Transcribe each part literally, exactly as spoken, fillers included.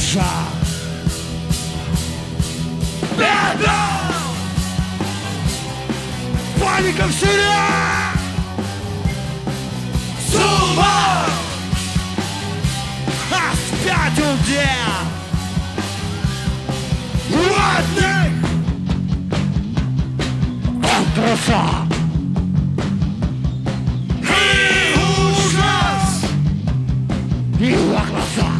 душа. Беда! Паника в селе! С ума! А спятил дед! Ладных! От труса! И ужас! Его глаза!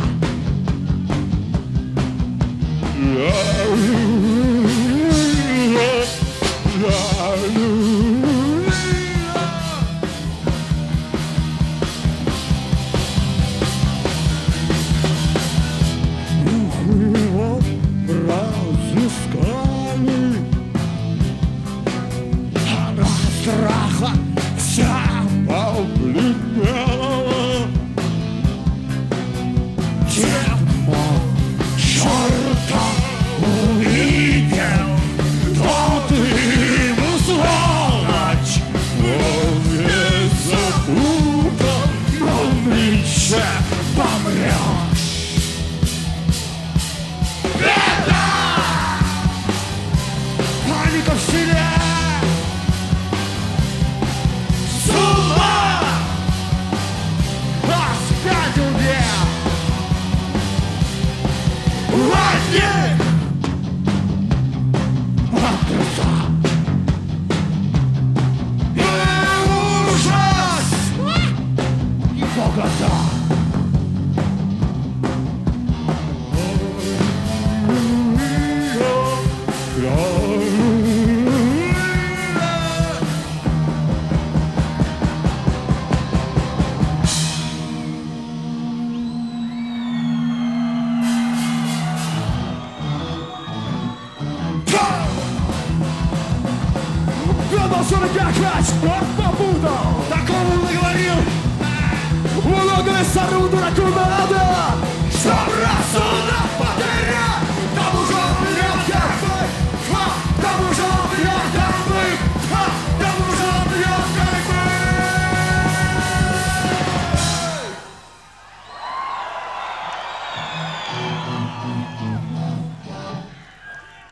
Страха вся побледнела. Тема черта увидел, тот ему сволочь. Он не запутан, он нынче помрет. Беда! Паника в селе! Продолжу играть, вот побуду. Такому наговорил. Много лесору дураку надо. Чтоб рассудок потерять. Тому же он врет, как мы. Тому же он врет, как мы. Тому же он врет, как мы.